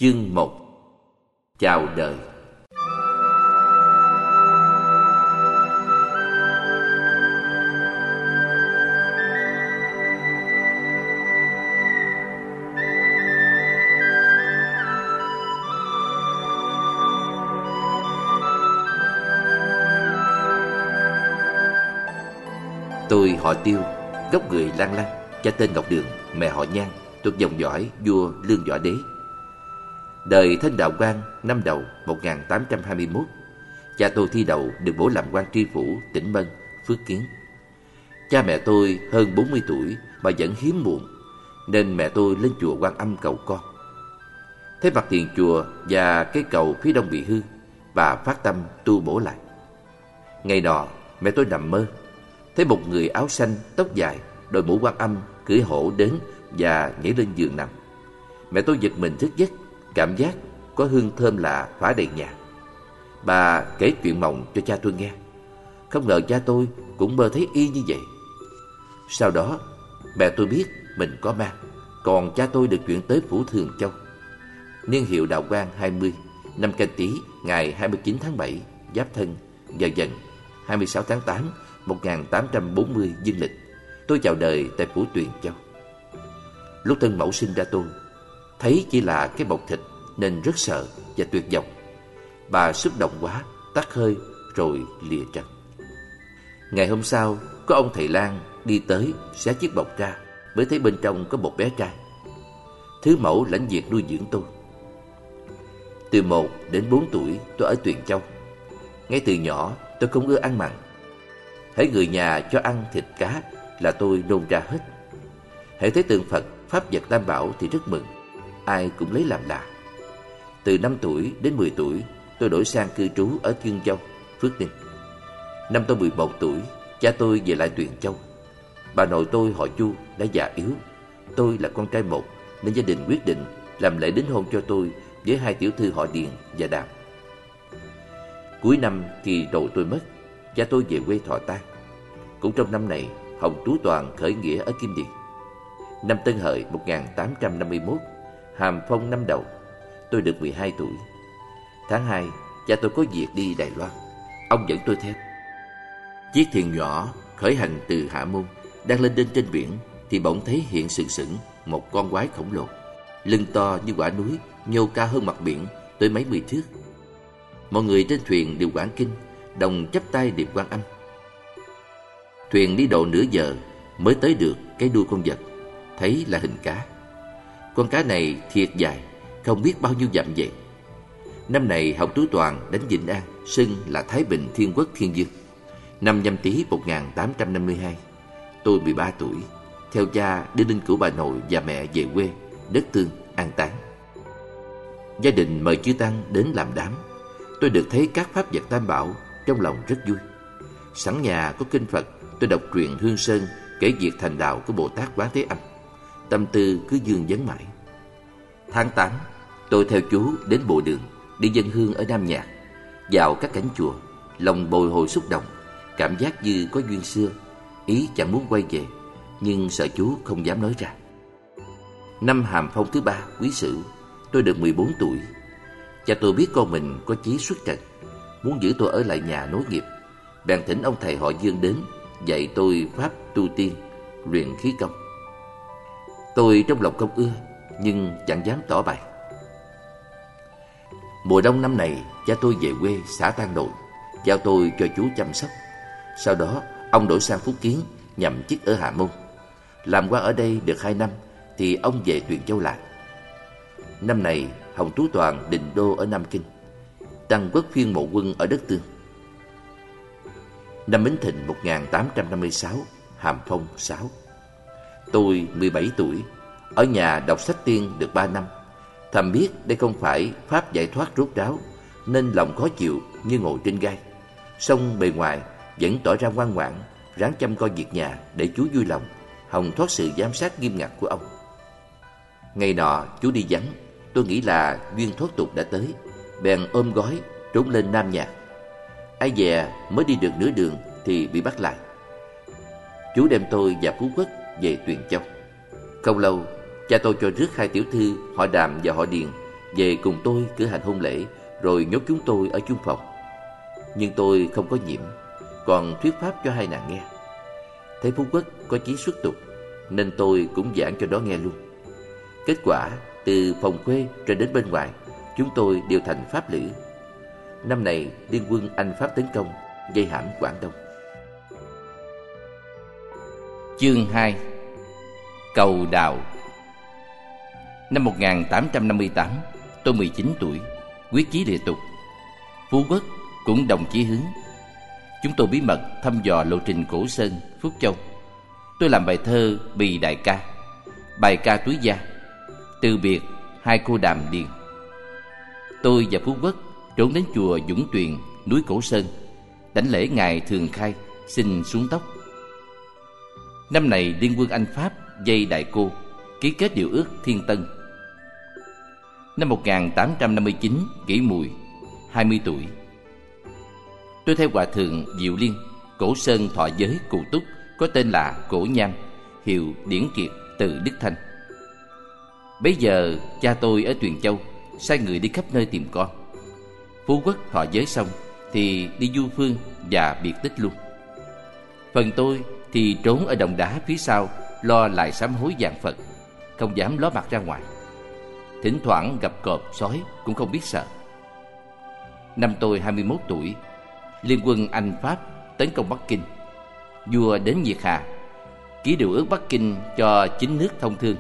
Chương 1. Chào đời. Tôi họ Tiêu, gốc người Lan Lăng, cha tên Ngọc Đường, mẹ họ Nhan, thuộc dòng dõi vua Lương Võ Đế. Đời Thanh Đạo Quang năm Đầu 1821, cha tôi thi đậu được bổ làm quan tri phủ tỉnh Mân, Phước Kiến. Cha mẹ tôi hơn 40 tuổi mà vẫn hiếm muộn, nên mẹ tôi lên chùa Quan Âm cầu con. Thấy mặt tiền chùa và cây cầu phía đông bị hư, bà phát tâm tu bổ lại. Ngày nọ, mẹ tôi nằm mơ, thấy một người áo xanh, tóc dài, đội mũ Quan Âm cưỡi hổ đến và nhảy lên giường nằm. Mẹ tôi giật mình thức giấc, cảm giác có hương thơm lạ phả đầy nhà. Bà kể chuyện mộng cho cha tôi nghe. Không ngờ cha tôi cũng mơ thấy y như vậy. Sau đó, mẹ tôi biết mình có mang, còn cha tôi được chuyển tới Phủ Thường Châu. Niên hiệu Đạo Quang 20, năm Canh Tý, ngày 29 tháng 7, Giáp Thân, giờ Dần, 26 tháng 8, 1840 dương lịch. Tôi chào đời tại Phủ Tuyền Châu. Lúc thân mẫu sinh ra tôi, thấy chỉ là cái bọc thịt nên rất sợ và tuyệt vọng. Bà xúc động quá, tắt hơi rồi lìa trần. Ngày hôm sau, có ông thầy Lang đi tới xé chiếc bọc ra, mới thấy bên trong có một bé trai. Thứ mẫu lãnh việc nuôi dưỡng tôi. Từ 1 đến 4 tuổi tôi ở Tuyền Châu. Ngay từ nhỏ tôi không ưa ăn mặn. Hễ người nhà cho ăn thịt cá là tôi nôn ra hết. Hễ thấy tượng Phật, Pháp vật Tam Bảo thì rất mừng, ai cũng lấy làm lạ. Từ 5 tuổi đến 10 tuổi tôi đổi sang cư trú ở Chương Châu, Phước Ninh. Năm tôi 11 tuổi, cha tôi về lại Tuyền Châu. Bà nội tôi họ Chu đã già yếu. Tôi là con trai một nên gia đình quyết định làm lễ đính hôn cho tôi với hai tiểu thư họ Điền và Đàm. Cuối năm thì đồ tôi mất, cha tôi về quê thọ tang. Cũng trong năm này, Hồng Tú Toàn khởi nghĩa ở Kim Điền. Năm Tân Hợi 1851, Hàm Phong năm Đầu, tôi được 12 tuổi. Tháng 2, cha tôi có việc đi Đài Loan. Ông dẫn tôi theo. Chiếc thuyền nhỏ khởi hành từ Hạ Môn đang lên đên trên biển thì bỗng thấy hiện sừng sững một con quái khổng lồ, lưng to như quả núi, nhô cao hơn mặt biển tới mấy mươi thước. Mọi người trên thuyền đều quảng kinh, đồng chắp tay niệm Quan Âm. Thuyền đi độ nửa giờ mới tới được cái đuôi con vật, thấy là hình cá. Con cá này thiệt dài, không biết bao nhiêu dặm vậy. Năm này Hồng Tú Toàn đánh Vĩnh An, xưng là Thái Bình Thiên Quốc Thiên Dương. Năm Nhâm Tý 1852, tôi 13 tuổi, theo cha đi linh cữu bà nội và mẹ về quê, đất Tương, an táng. Gia đình mời chư tăng đến làm đám. Tôi được thấy các pháp vật Tam Bảo, trong lòng rất vui. Sẵn nhà có kinh Phật, tôi đọc truyện Hương Sơn kể việc thành đạo của Bồ Tát Quán Thế Âm. Tâm tư cứ vương vấn mãi. Tháng 8, tôi theo chú đến Bộ Đường, đi dâng hương ở Nam Nhạc. Vào các cánh chùa, lòng bồi hồi xúc động, cảm giác như có duyên xưa. Ý chẳng muốn quay về, nhưng sợ chú không dám nói ra. Năm Hàm Phong thứ 3, Quý Sửu, tôi được 14 tuổi. Cha tôi biết con mình có chí xuất trần, muốn giữ tôi ở lại nhà nối nghiệp, bèn thỉnh ông thầy họ Dương đến dạy tôi pháp tu tiên, luyện khí công. Tôi trong lòng không ưa, nhưng chẳng dám tỏ bày. Mùa đông năm này, cha tôi về quê xã Tam Nội, giao tôi cho chú chăm sóc. Sau đó, ông đổi sang Phúc Kiến, nhậm chức ở Hạ Môn. Làm quan ở đây được 2 năm, thì ông về Tuyền Châu lại. Năm này, Hồng Tú Toàn định đô ở Nam Kinh, Tăng Quốc phiên mộ quân ở đất Tương. Năm Bính Thìn 1856, Hàm Phong 6. Tôi 17 tuổi, ở nhà đọc sách tiên được 3 năm. Thầm biết đây không phải pháp giải thoát rốt ráo, nên lòng khó chịu như ngồi trên gai. Song bề ngoài vẫn tỏ ra ngoan ngoãn, ráng chăm coi việc nhà để chú vui lòng, hòng thoát sự giám sát nghiêm ngặt của ông. Ngày nọ chú đi vắng, tôi nghĩ là duyên thoát tục đã tới, bèn ôm gói trốn lên Nam Nhạc. Ai dè mới đi được nửa đường thì bị bắt lại. Chú đem tôi và Phú Quốc về Tuyền Châu. Không lâu, cha tôi cho rước hai tiểu thư họ Đàm và họ Điền về cùng tôi cử hành hôn lễ, rồi nhốt chúng tôi ở chung phòng. Nhưng tôi không có nhiễm, còn thuyết pháp cho hai nàng nghe. Thấy Phú Quốc có chí xuất tục, nên tôi cũng giảng cho đó nghe luôn. Kết quả, từ phòng khuê cho đến bên ngoài, chúng tôi đều thành pháp lữ. Năm này liên quân Anh Pháp tấn công, vây hãm Quảng Đông. Chương 2. Cầu đào. Năm 1858, tôi 19 tuổi, quyết chí địa tục. Phú Quốc cũng đồng chí hướng. Chúng tôi bí mật thăm dò lộ trình Cổ Sơn, Phúc Châu. Tôi làm bài thơ Bì Đại Ca, bài ca Túy Gia, từ biệt hai cô đàm điền. Tôi và Phú Quốc trốn đến chùa Dũng Tuyền, núi Cổ Sơn, đảnh lễ ngài Thường Khai, xin xuống tóc. Năm này liên quân Anh Pháp vây Đại Cô, ký kết điều ước Thiên Tân. Năm 1859, Kỷ Mùi, 20 tuổi. Tôi theo Hòa thượng Diệu Liên, Cổ Sơn thọ giới Cụ Túc, có tên là Cổ Nham, hiệu Điển Kiệt, từ Đức Thanh. Bấy giờ cha tôi ở Tuyền Châu sai người đi khắp nơi tìm con. Phú Quốc thọ giới xong thì đi du phương và biệt tích luôn. Phần tôi thì trốn ở đồng đá phía sau, lo lại sám hối vạn Phật, không dám ló mặt ra ngoài. Thỉnh thoảng gặp cọp sói cũng không biết sợ. Năm tôi 21 tuổi, liên quân Anh Pháp tấn công Bắc Kinh. Vua đến Nhiệt Hà, ký điều ước Bắc Kinh cho chính nước thông thương.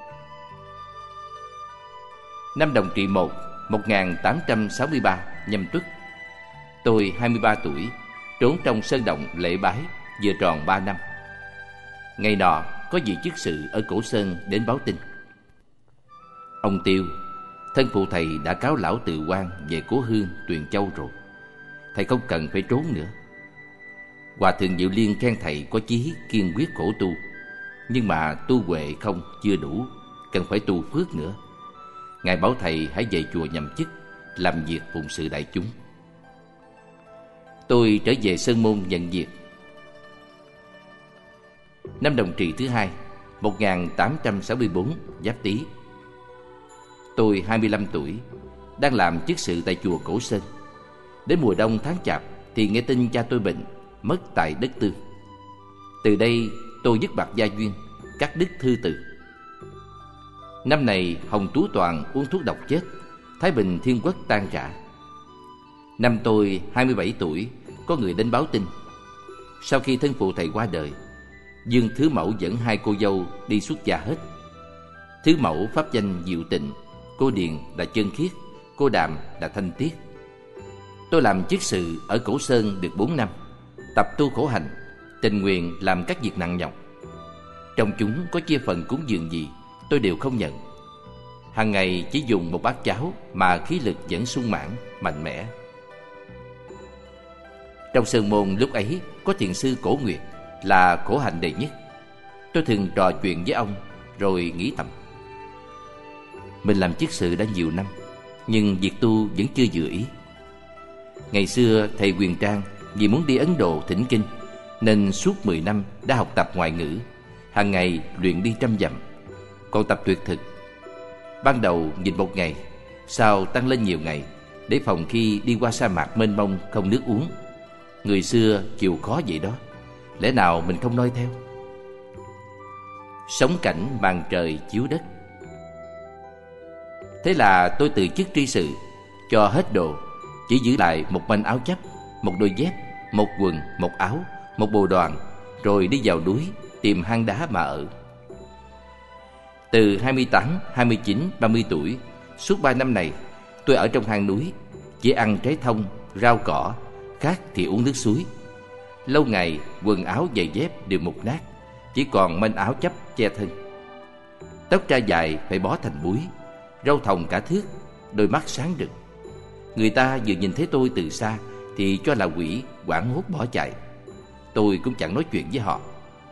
Năm Đồng Trị 1, 1863 nhâm Tuất, tôi 23 tuổi, trốn trong sơn động lễ bái, vừa tròn 3 năm. Ngày nọ có vị chức sự ở Cổ Sơn đến báo tin: ông Tiêu, thân phụ thầy đã cáo lão Từ Quan về cố hương Tuyền Châu rồi, thầy không cần phải trốn nữa. Hòa thượng Diệu Liên khen thầy có chí kiên quyết khổ tu, nhưng mà tu huệ không chưa đủ, cần phải tu phước nữa. Ngài bảo thầy hãy về chùa nhậm chức, làm việc phụng sự đại chúng. Tôi trở về Sơn Môn nhận việc. Năm Đồng Trị thứ 2, 1864 Giáp Tý, tôi 25 tuổi, đang làm chức sự tại chùa Cổ Sơn. Đến mùa đông tháng Chạp thì nghe tin cha tôi bệnh, mất tại đất Tương. Từ đây tôi dứt bạc gia duyên, cắt đứt thư từ. Năm này Hồng Tú Toàn uống thuốc độc chết, Thái Bình Thiên Quốc tan rã. Năm tôi 27 tuổi, có người đến báo tin: sau khi thân phụ thầy qua đời, Dương Thứ Mẫu dẫn hai cô dâu đi xuất gia hết. Thứ Mẫu pháp danh Diệu Tịnh, cô Điền là Chân Khiết, cô Đàm là Thanh Tiết. Tôi làm chức sự ở Cổ Sơn được 4 năm, tập tu khổ hạnh, tình nguyện làm các việc nặng nhọc. Trong chúng có chia phần cúng dường gì, tôi đều không nhận. Hàng ngày chỉ dùng một bát cháo mà khí lực vẫn sung mãn, mạnh mẽ. Trong Sơn Môn lúc ấy có thiền sư Cổ Nguyệt là khổ hạnh đệ nhất. Tôi thường trò chuyện với ông rồi nghĩ thầm: mình làm chức sự đã nhiều năm, nhưng việc tu vẫn chưa vừa ý. Ngày xưa thầy Quyền Trang vì muốn đi Ấn Độ thỉnh kinh, nên suốt 10 năm đã học tập ngoại ngữ, hàng ngày luyện đi 100 dặm, còn tập tuyệt thực. Ban đầu nhìn một ngày, sau tăng lên nhiều ngày, để phòng khi đi qua sa mạc mênh mông không nước uống. Người xưa chịu khó vậy đó, lẽ nào mình không noi theo? Sống cảnh màn trời chiếu đất. Thế là tôi từ chức tri sự, cho hết đồ, chỉ giữ lại một manh áo chắp, một đôi dép, một quần, một áo, một bồ đoàn, rồi đi vào núi tìm hang đá mà ở. Từ 28, 29, 30 tuổi, suốt 3 năm này, tôi ở trong hang núi, chỉ ăn trái thông, rau cỏ, khát thì uống nước suối. Lâu ngày quần áo giày dép đều mục nát, chỉ còn manh áo chắp che thân. Tóc ra dài phải bó thành búi, râu thòng cả thước, đôi mắt sáng rực. Người ta vừa nhìn thấy tôi từ xa thì cho là quỷ, hoảng hốt bỏ chạy. Tôi cũng chẳng nói chuyện với họ.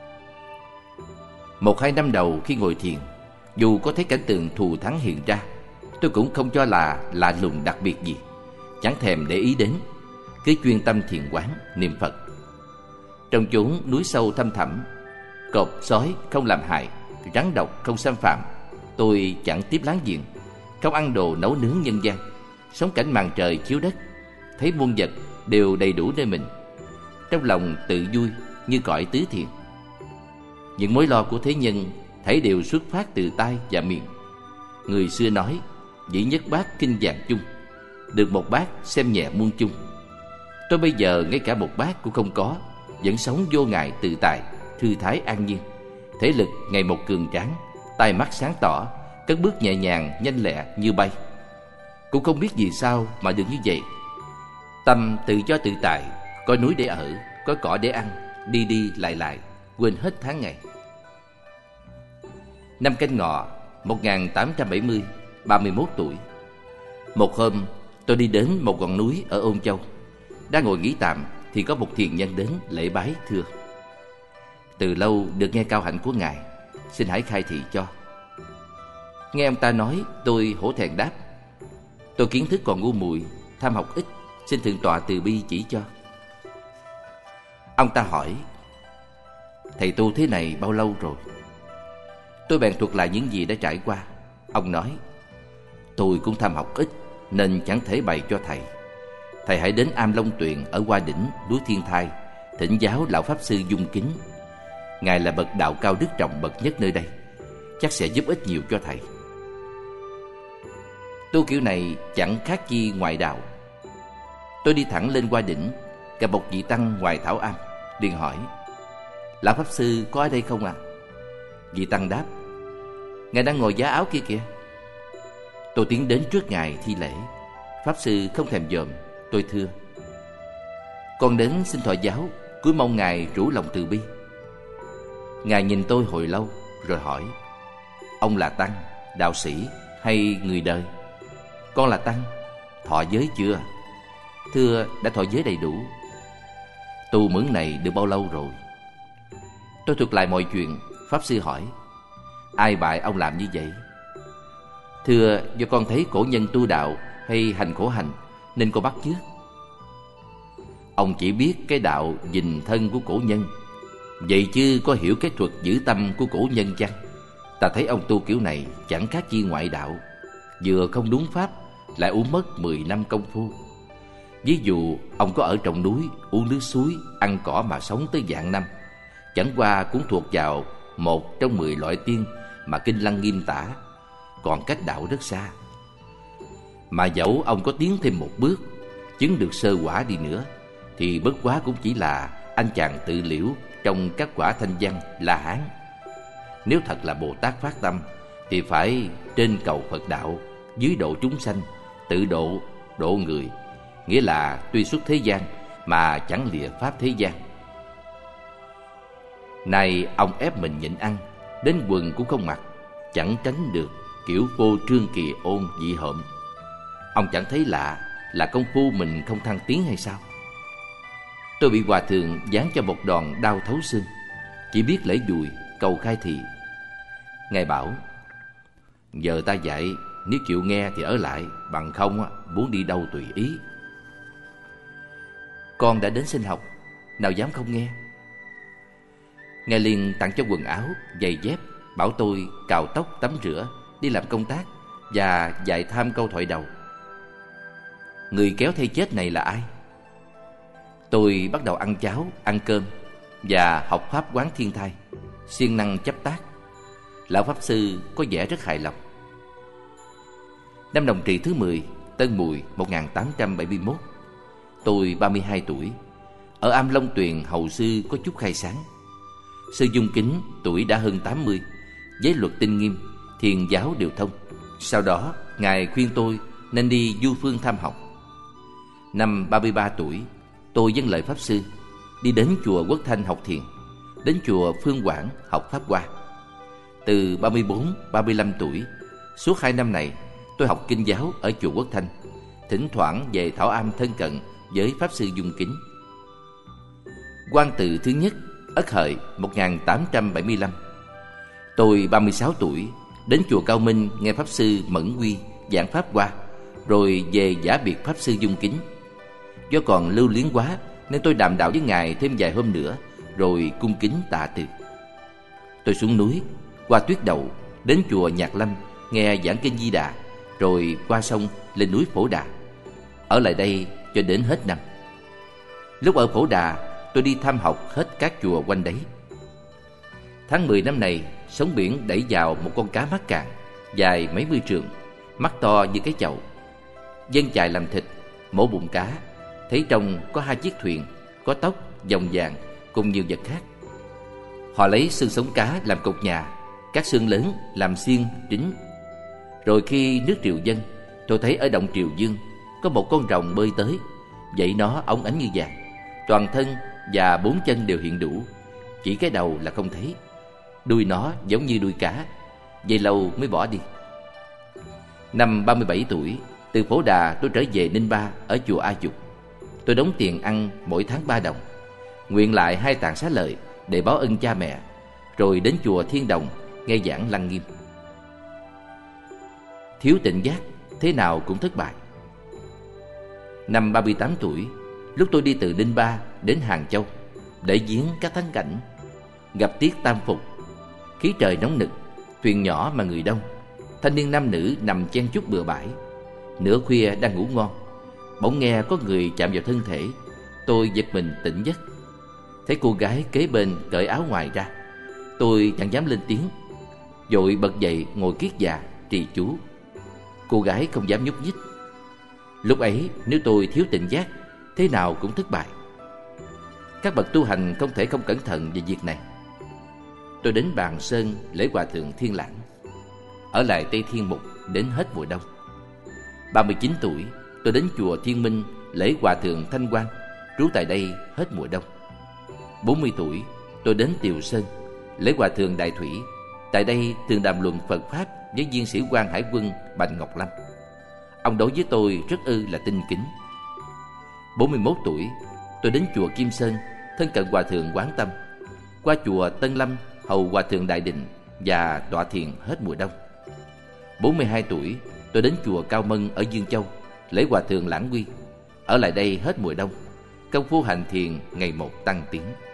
1-2 năm đầu khi ngồi thiền, dù có thấy cảnh tượng thù thắng hiện ra, tôi cũng không cho là lạ lùng đặc biệt gì, chẳng thèm để ý đến, cứ chuyên tâm thiền quán niệm Phật. Trong chốn núi sâu thăm thẳm, cọp sói không làm hại, rắn độc không xâm phạm, tôi chẳng tiếp láng giềng, không ăn đồ nấu nướng nhân gian, sống cảnh màn trời chiếu đất, thấy muôn vật đều đầy đủ nơi mình, trong lòng tự vui như cõi tứ thiền. Những mối lo của thế nhân thảy đều xuất phát từ tai và miệng. Người xưa nói, dĩ nhất bát kinh vạn chung, được một bát xem nhẹ muôn chung. Tôi bây giờ ngay cả một bát cũng không có, vẫn sống vô ngại tự tại, thư thái an nhiên. Thể lực ngày một cường tráng, tai mắt sáng tỏ, cất bước nhẹ nhàng nhanh lẹ như bay. Cũng không biết vì sao mà được như vậy. Tâm tự do tự tại, có núi để ở, có cỏ để ăn, đi đi lại lại, quên hết tháng ngày. Năm Canh Ngọ 1870, 31 tuổi. Một hôm tôi đi đến một ngọn núi ở Ôn Châu. Đang ngồi nghỉ tạm thì có một thiền nhân đến lễ bái thưa: từ lâu được nghe cao hạnh của ngài, xin hãy khai thị cho. Nghe ông ta nói, tôi hổ thẹn đáp: tôi kiến thức còn ngu muội, tham học ít, xin thượng tọa từ bi chỉ cho. Ông ta hỏi: thầy tu thế này bao lâu rồi? Tôi bèn thuật lại những gì đã trải qua. Ông nói: tôi cũng tham học ít nên chẳng thể bày cho thầy. Thầy hãy đến Am Long Tuyền ở Hoa Đỉnh, núi Thiên Thai, thỉnh giáo lão pháp sư Dung Kính. Ngài là bậc đạo cao đức trọng bậc nhất nơi đây, chắc sẽ giúp ích nhiều cho thầy. Tu kiểu này chẳng khác chi ngoại đạo. Tôi đi thẳng lên Hoa Đỉnh, gặp một vị tăng ngoài thảo am, liền hỏi: lão pháp sư có ở đây không ạ? Vị tăng đáp: ngài đang ngồi giá áo kia kìa. Tôi tiến đến trước ngài thi lễ. Pháp sư không thèm dòm. Tôi thưa: con đến xin thọ giáo, cúi mong ngài rủ lòng từ bi. Ngài nhìn tôi hồi lâu rồi hỏi: ông là tăng, đạo sĩ hay người đời? Con là tăng. Thọ giới chưa? Thưa, đã thọ giới đầy đủ. Tu mướn này được bao lâu rồi? Tôi thuật lại mọi chuyện. Pháp sư hỏi: ai bại ông làm như vậy? Thưa, do con thấy cổ nhân tu đạo hay hành khổ hạnh nên con bắt chước. Ông chỉ biết cái đạo dình thân của cổ nhân, vậy chứ có hiểu cái thuật giữ tâm của cổ nhân chăng? Ta thấy ông tu kiểu này chẳng khác chi ngoại đạo, vừa không đúng pháp, lại uống mất 10 năm công phu. Ví dụ ông có ở trong núi, uống nước suối, ăn cỏ mà sống tới vạn năm, chẳng qua cũng thuộc vào một trong 10 loại tiên mà Kinh Lăng Nghiêm tả, còn cách đạo rất xa. Mà dẫu ông có tiến thêm một bước, chứng được sơ quả đi nữa, thì bất quá cũng chỉ là anh chàng tự liễu trong các quả thanh văn La Hán. Nếu thật là Bồ Tát phát tâm thì phải trên cầu Phật đạo, dưới độ chúng sanh, tự độ, độ người, nghĩa là tuy xuất thế gian mà chẳng lìa pháp thế gian. Nay ông ép mình nhịn ăn, đến quần cũng không mặc, chẳng tránh được kiểu phô trương kỳ ôn dị hợm. Ông chẳng thấy lạ là công phu mình không thăng tiến hay sao? Tôi bị hòa thượng giáng cho một đòn đau thấu xương, chỉ biết lễ dùi cầu khai thị. Ngài bảo: giờ ta dạy, nếu chịu nghe thì ở lại, bằng không muốn đi đâu tùy ý. Con đã đến xin học, nào dám không nghe. Ngài liền tặng cho quần áo, giày dép, bảo tôi cạo tóc, tắm rửa, đi làm công tác và dạy tham câu thoại đầu. Người kéo thay chết này là ai? Tôi bắt đầu ăn cháo, ăn cơm và học pháp quán thiên thai, siêng năng chấp tác. Lão pháp sư có vẻ rất hài lòng. Năm Đồng Trị thứ 10, Tân Mùi 1871, tôi 32 tuổi. Ở Am Long Tuyền hầu sư có chút khai sáng. Sư Dung Kính tuổi đã hơn 80, giới luật tinh nghiêm, thiền giáo đều thông. Sau đó ngài khuyên tôi nên đi du phương tham học. Năm 33 tuổi, tôi vâng lời pháp sư, đi đến chùa Quốc Thanh học thiền, đến chùa Phương Quảng học pháp hoa. Từ 34, 35 tuổi, suốt 2 năm này tôi học kinh giáo ở chùa Quốc Thanh, thỉnh thoảng về Thảo Am thân cận với pháp sư Dung Kính. Quang tự thứ nhất, Ất Hợi 1875. Tôi 36 tuổi, đến chùa Cao Minh nghe pháp sư Mẫn Quy giảng pháp hoa, rồi về giả biệt pháp sư Dung Kính. Do còn lưu luyến quá nên tôi đàm đạo với ngài thêm vài hôm nữa, rồi cung kính tạ từ. Tôi xuống núi, qua Tuyết Đậu, đến chùa Nhạc Lâm nghe giảng kinh Di Đà rồi qua sông lên núi Phổ Đà, ở lại đây cho đến hết năm. Lúc ở Phổ Đà, tôi đi thăm học hết các chùa quanh đấy. Tháng 10 năm này, sóng biển đẩy vào một con cá mắc cạn dài mấy mươi trượng, mắt to như cái chậu. Dân chài làm thịt, mổ bụng cá, thấy trong có 2 chiếc thuyền, có tóc, vòng vàng cùng nhiều vật khác. Họ lấy xương sống cá làm cột nhà, các xương lớn làm xiên, trính. Rồi khi nước triều dâng, tôi thấy ở động Triều Dương có một con rồng bơi tới, vậy nó óng ánh như vàng, toàn thân và 4 chân đều hiện đủ, chỉ cái đầu là không thấy. Đuôi nó giống như đuôi cá, vậy lâu mới bỏ đi. Năm 37 tuổi, từ Phổ Đà tôi trở về Ninh Ba ở chùa A Dục. Tôi đóng tiền ăn mỗi tháng 3 đồng, nguyện lại 2 tạng xá lợi để báo ân cha mẹ, rồi đến chùa Thiên Đồng nghe giảng Lăng Nghiêm. Thiếu tỉnh giác, thế nào cũng thất bại. Năm 38 tuổi, lúc tôi đi từ Ninh Ba đến Hàng Châu để viếng các thắng cảnh, gặp tiết tam phục, khí trời nóng nực, thuyền nhỏ mà người đông, thanh niên nam nữ nằm chen chúc bừa bãi. Nửa khuya đang ngủ ngon, bỗng nghe có người chạm vào thân thể. Tôi giật mình tỉnh giấc, thấy cô gái kế bên cởi áo ngoài ra. Tôi chẳng dám lên tiếng, vội bật dậy ngồi kiết già trì chú. Cô gái không dám nhúc nhích. Lúc ấy nếu tôi thiếu tỉnh giác, thế nào cũng thất bại. Các bậc tu hành không thể không cẩn thận về việc này. Tôi đến Bàn Sơn lễ Hòa Thượng Thiên Lãng, ở lại Tây Thiên Mục đến hết mùa đông. 39 tuổi, tôi đến chùa Thiên Minh lễ Hòa Thượng Thanh Quang, trú tại đây hết mùa đông. 40 tuổi, tôi đến Tiều Sơn lễ Hòa Thượng Đại Thủy, tại đây thường đàm luận Phật Pháp với viên sĩ quan hải quân Bành Ngọc Lâm. Ông đối với tôi rất là tinh kính. 41 tuổi, tôi đến chùa Kim Sơn thân cận Hòa Thượng Quán Tâm, qua chùa Tân Lâm hầu Hòa Thượng Đại Định và tọa thiền hết mùa đông. 42 tuổi, tôi đến chùa Cao Mân ở Dương Châu lễ Hòa Thượng Lãng Quy, ở lại đây hết mùa đông. Công phu hành thiền ngày một tăng tiến.